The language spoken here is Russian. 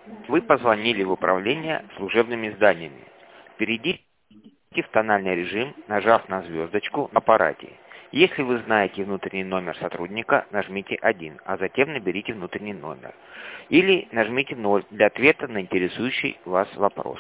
Вы позвонили в управление служебными зданиями. Перейдите в тональный режим, нажав на звездочку на аппарате. Если вы знаете внутренний номер сотрудника, нажмите 1, а затем наберите внутренний номер. Или нажмите 0 для ответа на интересующий вас вопрос.